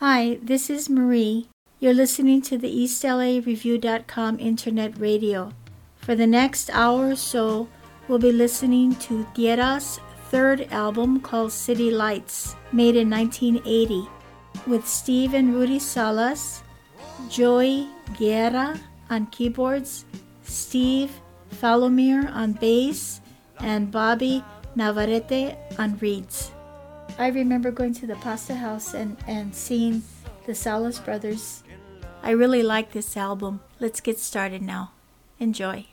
Hi, this is Marie. You're listening to the EastLAReview.com internet radio. For the next hour or so, we'll be listening to Tierra's third album called City Lights, made in 1980, with Steve and Rudy Salas, Joey Guerra on keyboards, Steve Falomir on bass, and Bobby Navarrete on reeds. I remember going to the Pasta House and seeing the Salas brothers. I really like this album. Let's get started now. Enjoy.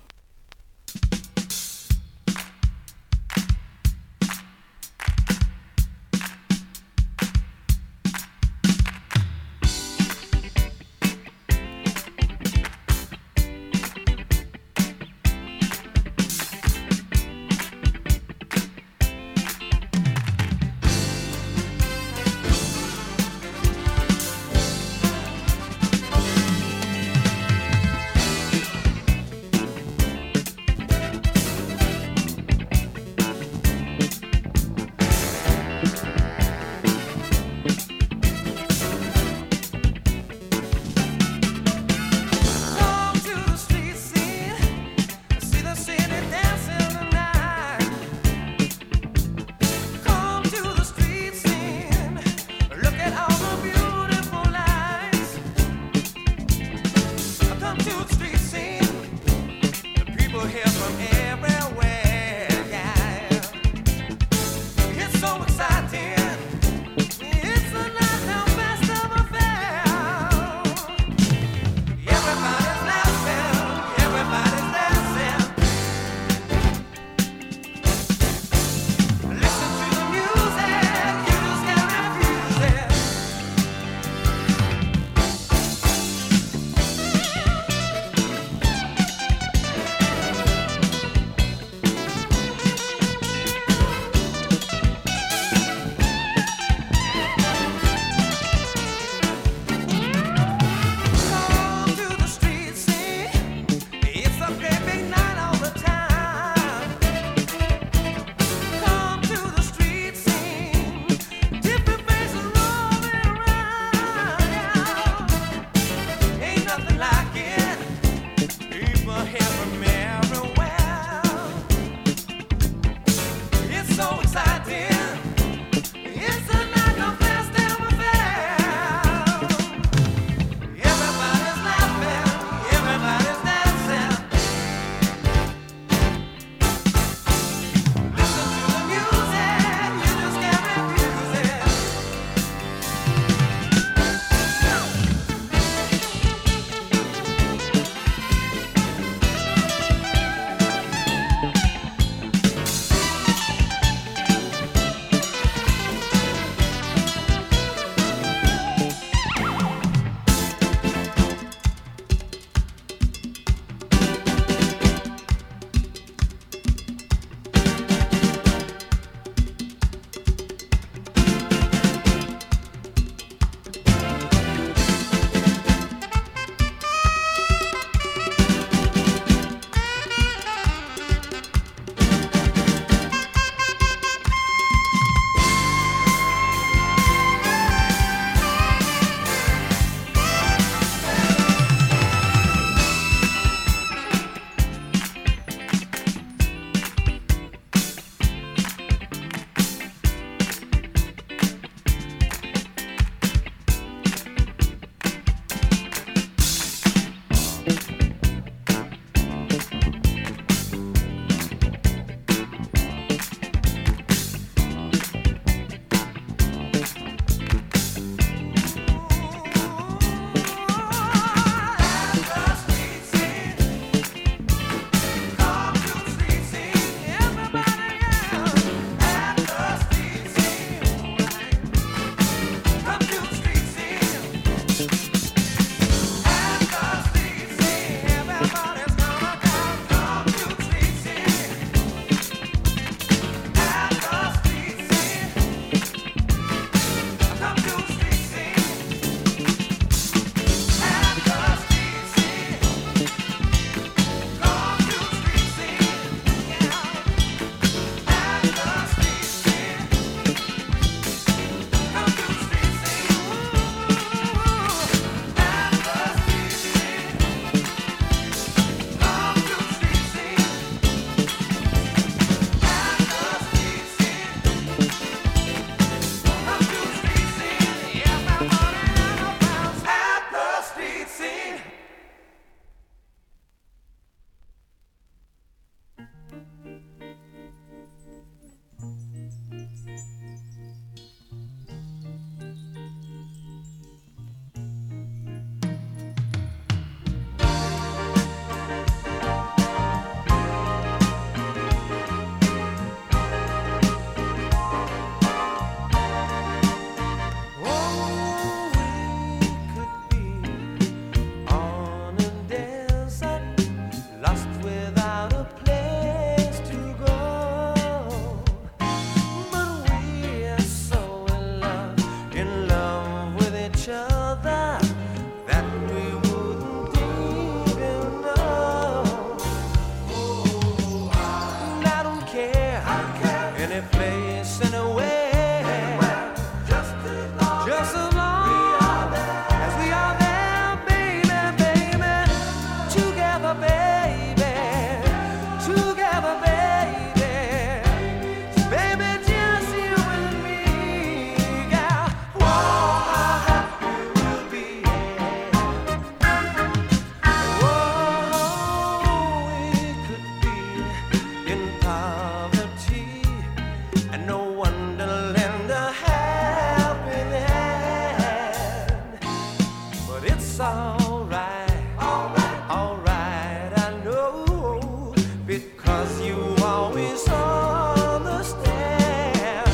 alright, alright, I know, because you always understand.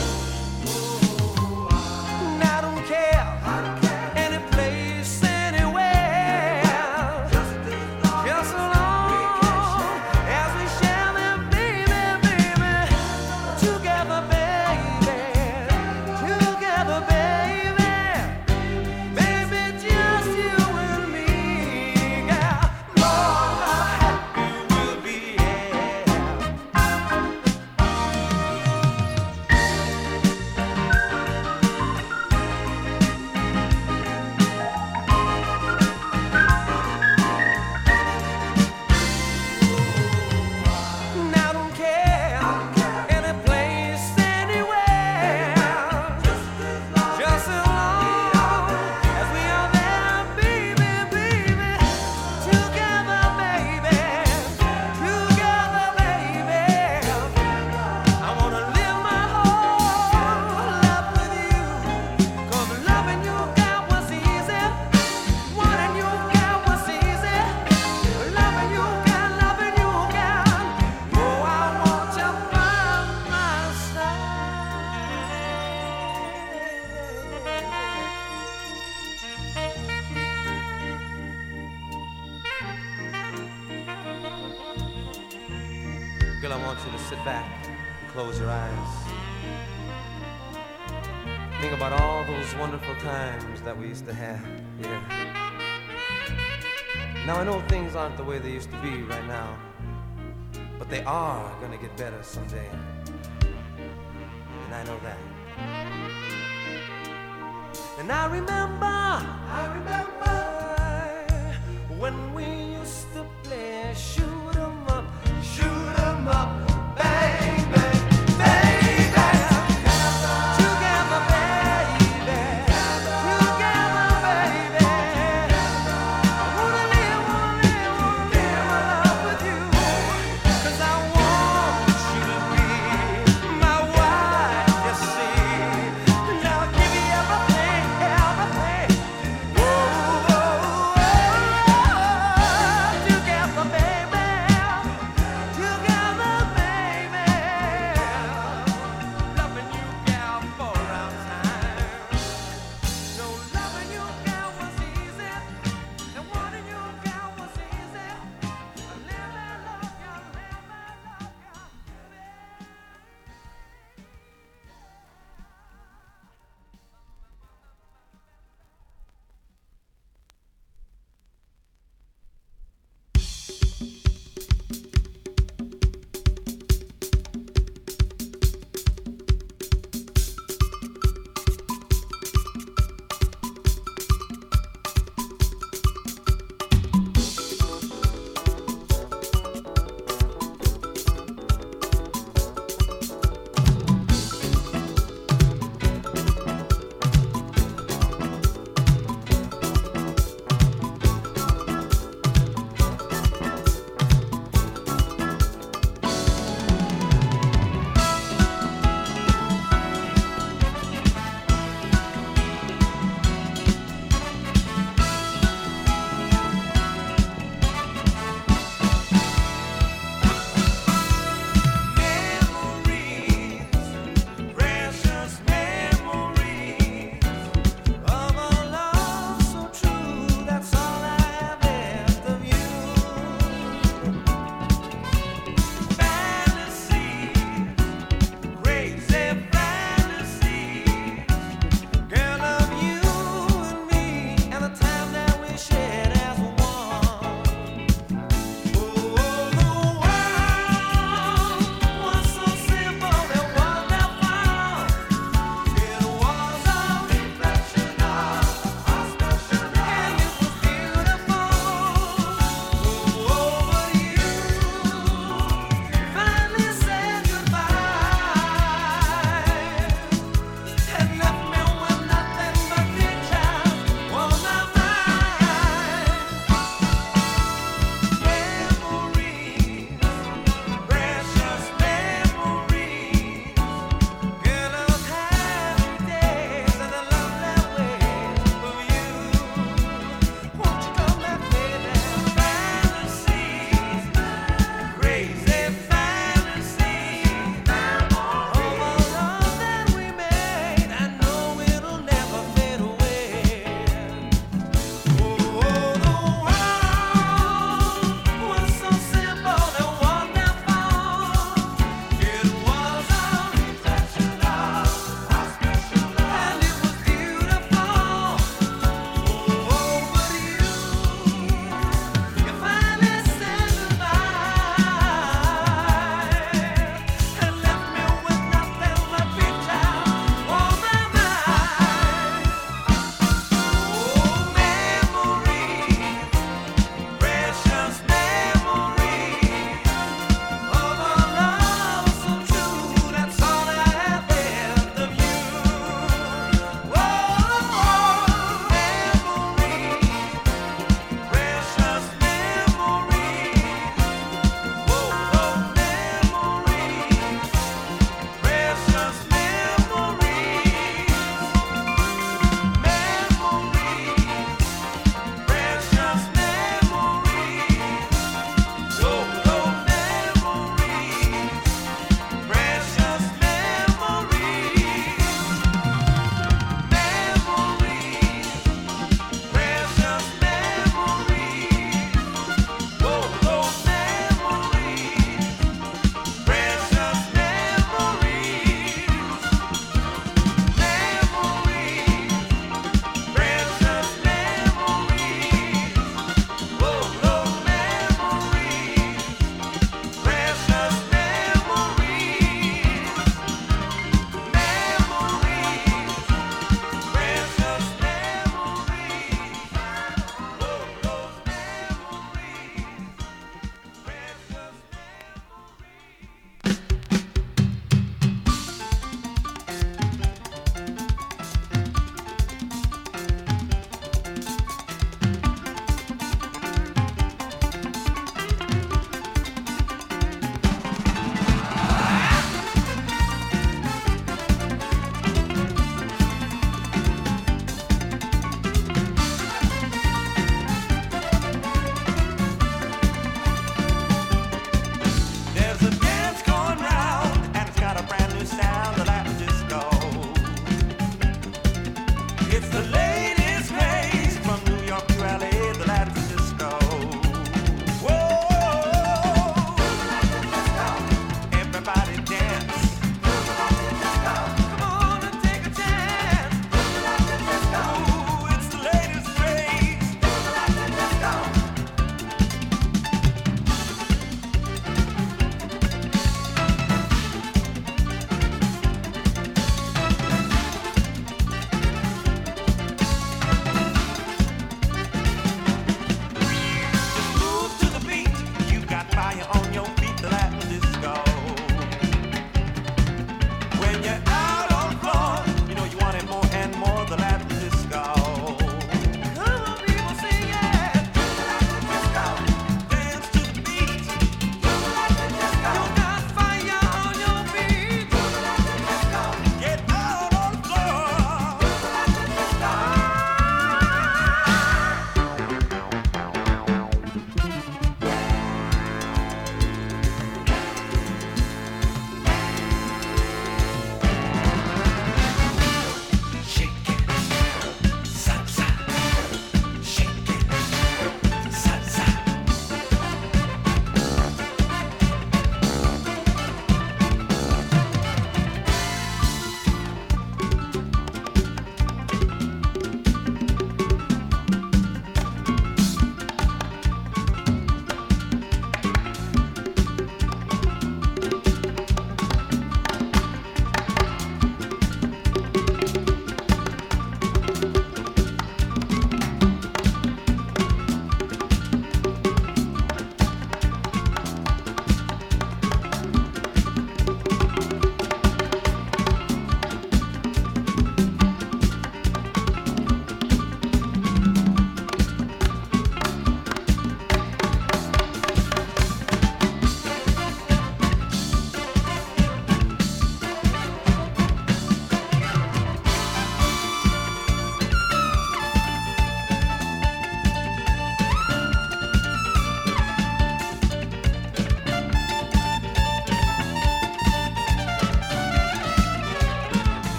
And I don't care, any place, anywhere, just as long as we share them, baby, baby, together, baby, together, baby. Baby, just you and me, girl. Lord, how happy we'll be, yeah. And I don't care, any place, anywhere, just as long as we are there, baby, baby, together, baby, together, baby. I wanna live my whole life with you, 'cause loving you, girl, was easy. Wanting you, girl, was easy. Loving you, girl, loving you, girl. Oh, I want you by my side. Girl, I want you to sit back and close your eyes. Think about all those wonderful times that we used to have here. Now I know things aren't the way they used to be right now, but they are gonna get better someday. And I know that. And I remember when we used to play shoot 'em up, bang, bang, baby. Together, baby. Together, baby. I wanna live my life with you, 'cause I want you to be my wife, you see. And I'll give you everything, everything. Whoa, whoa, whoa. Together, baby.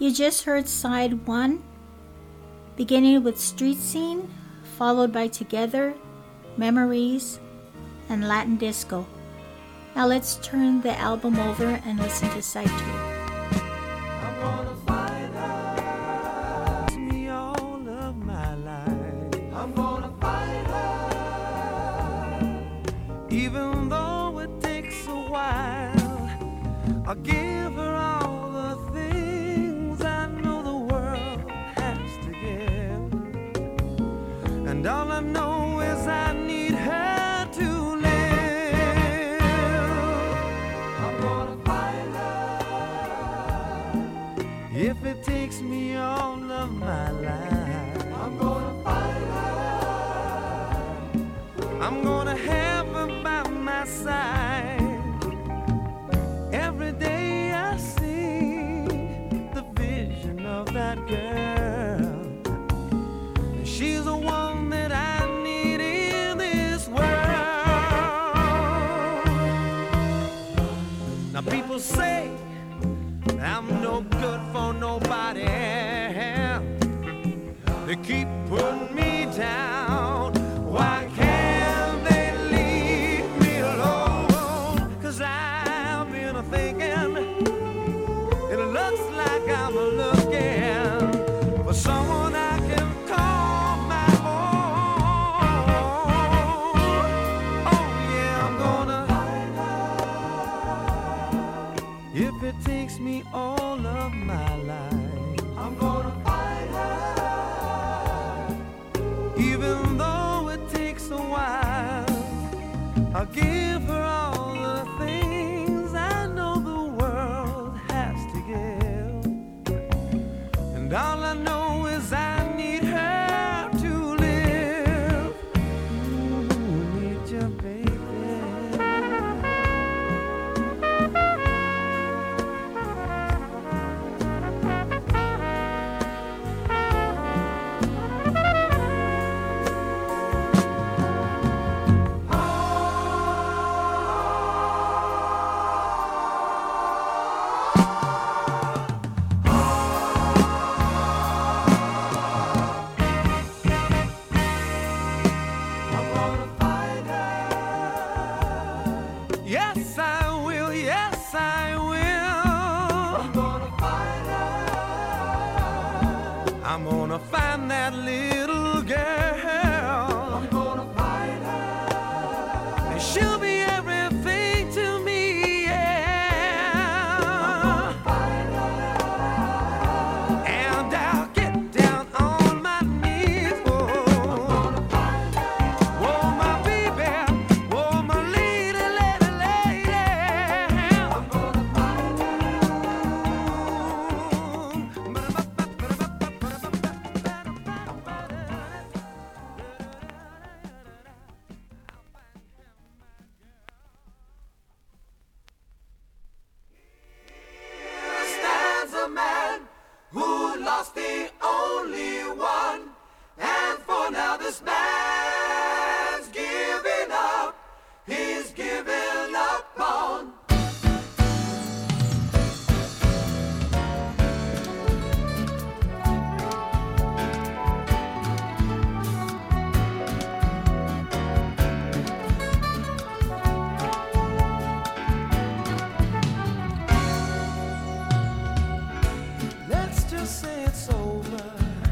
You just heard side 1, beginning with Street Scene, followed by Together, Memories, and Latin Disco. Now let's turn the album over and listen to side 2. I'm gonna find her. It's me all of my life. I'm gonna find her. Even though it takes a while, I'll give her all the things I know the world has to give. And all I know is I need her to live. I'm gonna find her. If it takes me all of my life, I'm gonna find her. I'm gonna have her by my side. Every day I see the vision of that girl. She's the one that I need in this world. Now people say I'm no good for nobody. They keep putting me down. Why can't they leave me alone? 'Cause I've been thinking, it looks like I'm looking for someone I can call my own. Oh yeah, I'm gonna find her. If it takes me all of my life, I'm gonna find her. Even though it takes a while, I'll give her all the things I know the world has to give. And all I know is I need her to live. Ooh, need you, baby. I'm gonna find her. Yes, I will. Yes, I will. I'm gonna find her. I'm gonna find that little girl. I'm gonna find her. And she'll be everything to me. Yeah. I'm gonna find her. And I'll get down on my knees. Oh. I'm gonna find her. Oh, my baby. Oh, my lady, lady, lady. I'm gonna find her. Here stands a man who lost the only one, and for now this man's giving up. He's giving up on. Let's just say it's over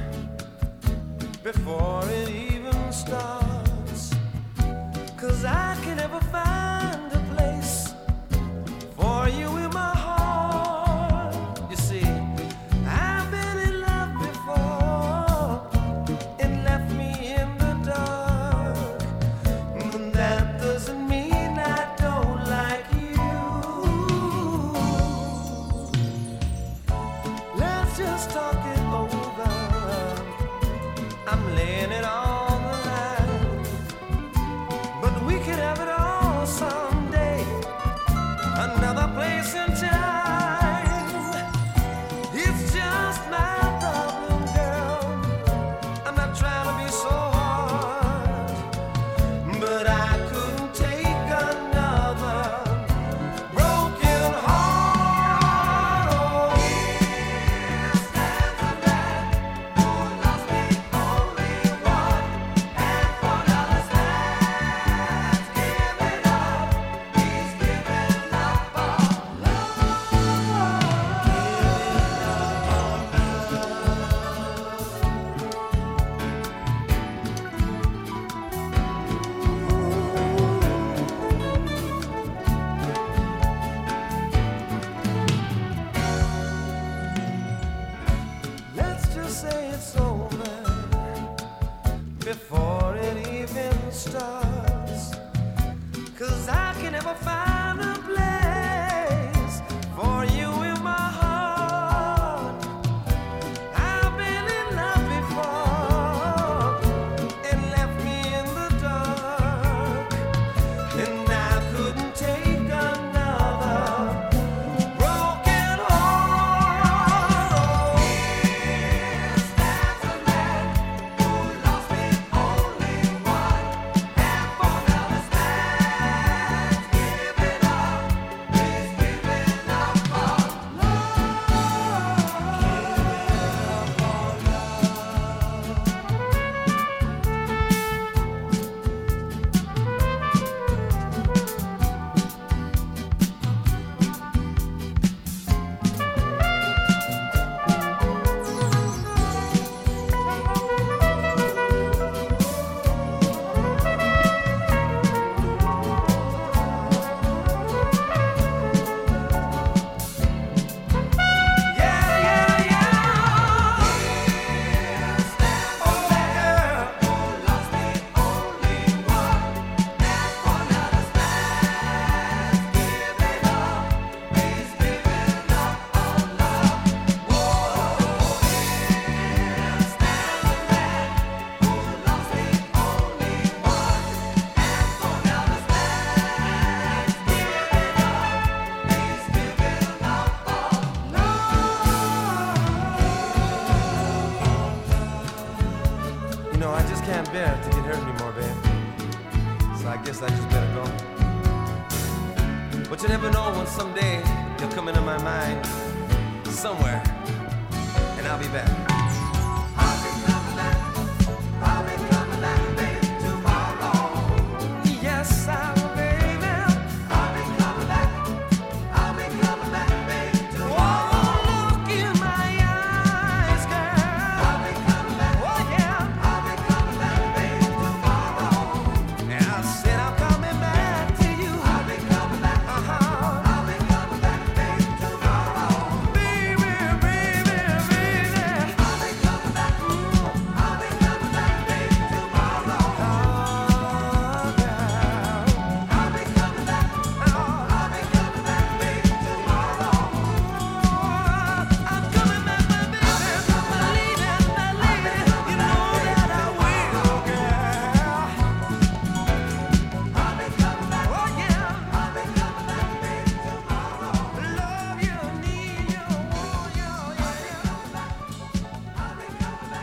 before it even starts. 'Cause I can never find a place for you in my heart. You see, I've been in love before. It left me in the dark. But that doesn't mean I don't like you. Let's just talk it over. I'm laying it on the line. But we could have it all say it's over before it even starts. 'Cause I can never find a place for you in my heart. I've been in love before and left me in the dark, and I couldn't take another broken heart. Here stands a man who lost me only one, and for now this man's giving up. He's giving up on You know, I just can't bear to get hurt anymore, babe. So I guess I just better go. But you never know when someday you'll come into my mind somewhere, and I'll be back. I'll be coming back. I'll be coming back, babe, tomorrow. Yes, I will, baby. I'll be coming back. I'll be coming back, babe, tomorrow. Oh, look in my eyes, girl. I'll be coming back. Oh, yeah. I'll be coming back, babe, tomorrow. And I said I'm coming back to you. I'll be coming back. I'll be coming back, babe, tomorrow. Baby, baby, baby. I'll be coming back. I'll be coming back, babe, tomorrow. Oh, girl. I'll be coming back. I'll be coming back, babe, tomorrow. I'm coming back, my baby. Believe it, my lady. You know that I will, girl. I'll be coming back. Oh, yeah. I'll be coming back, babe, tomorrow. Love you, need you, want you, yeah. I'll be coming back, babe,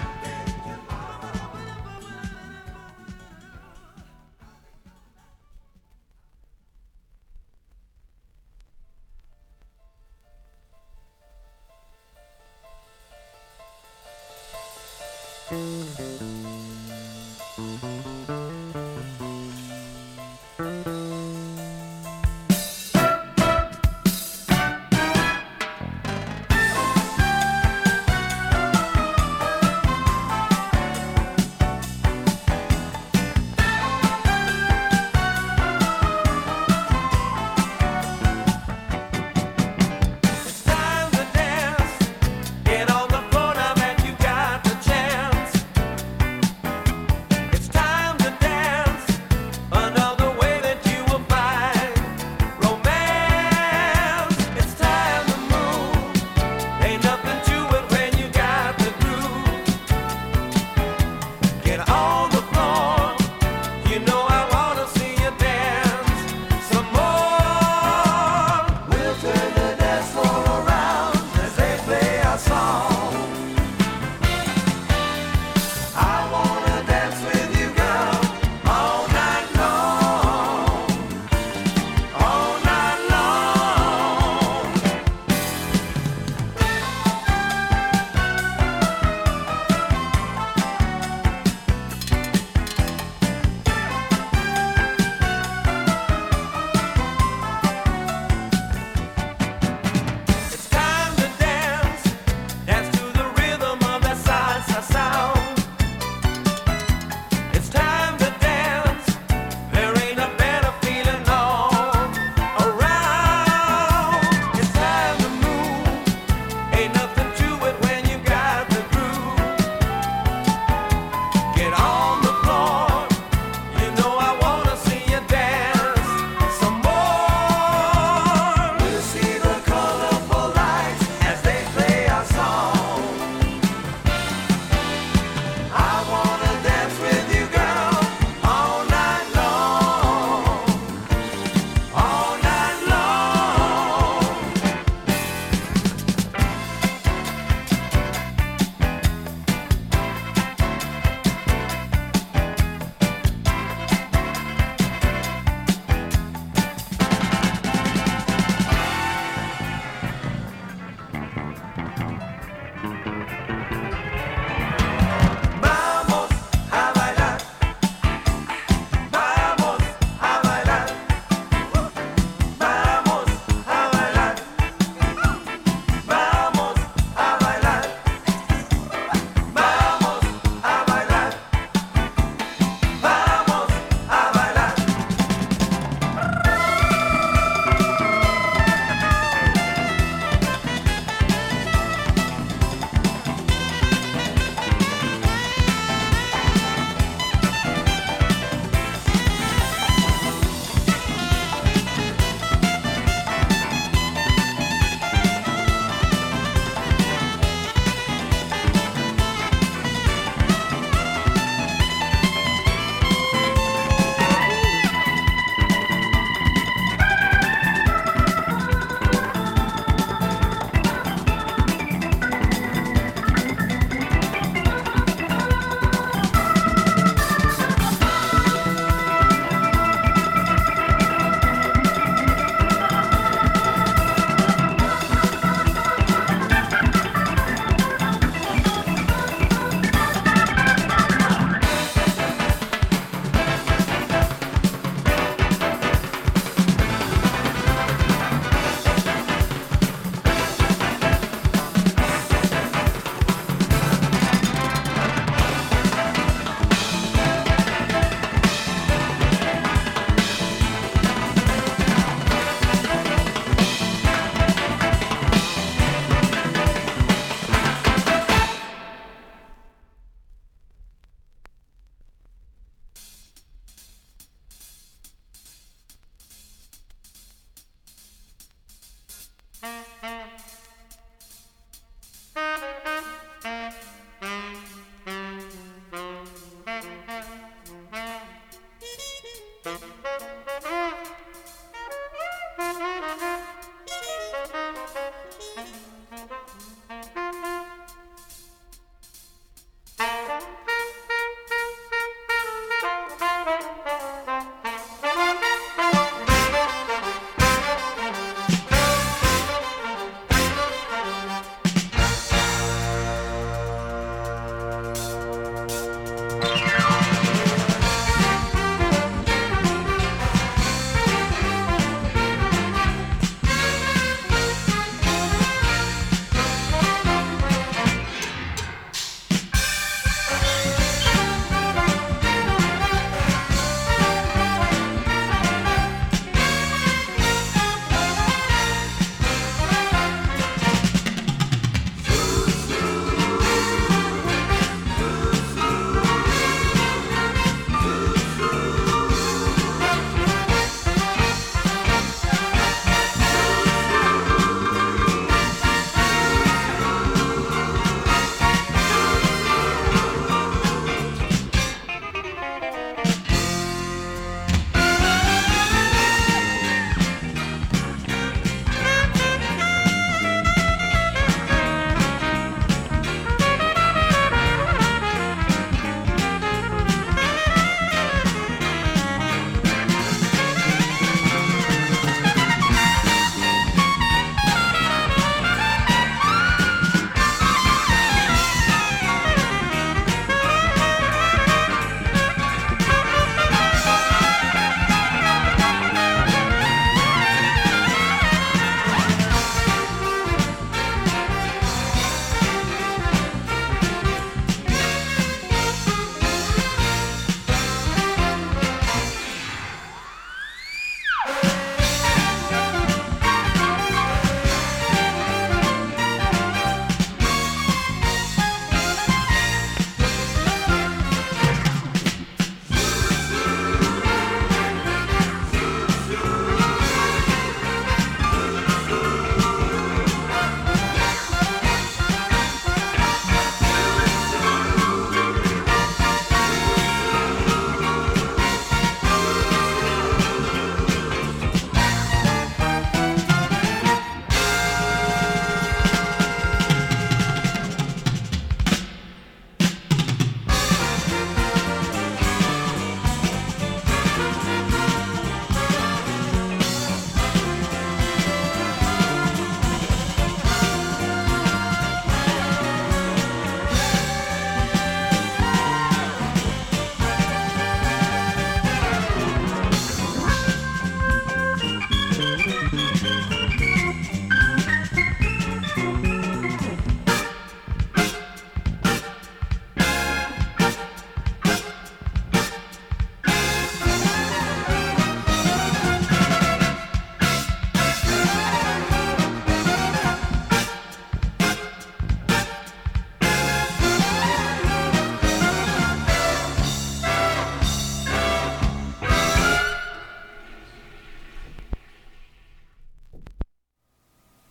It's time to dance. Get on the floor now that you got the chance.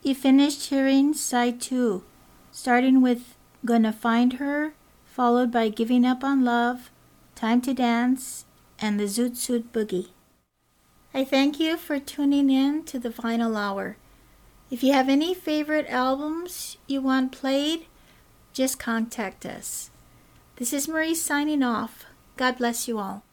you finished hearing side 2, starting with Gonna Find Her, followed by Giving Up on Love, Time to Dance, and the Zoot Suit Boogie. I thank you for tuning in to the Vinyl Hour. If you have any favorite albums you want played, just contact us. This is Marie signing off. God bless you all.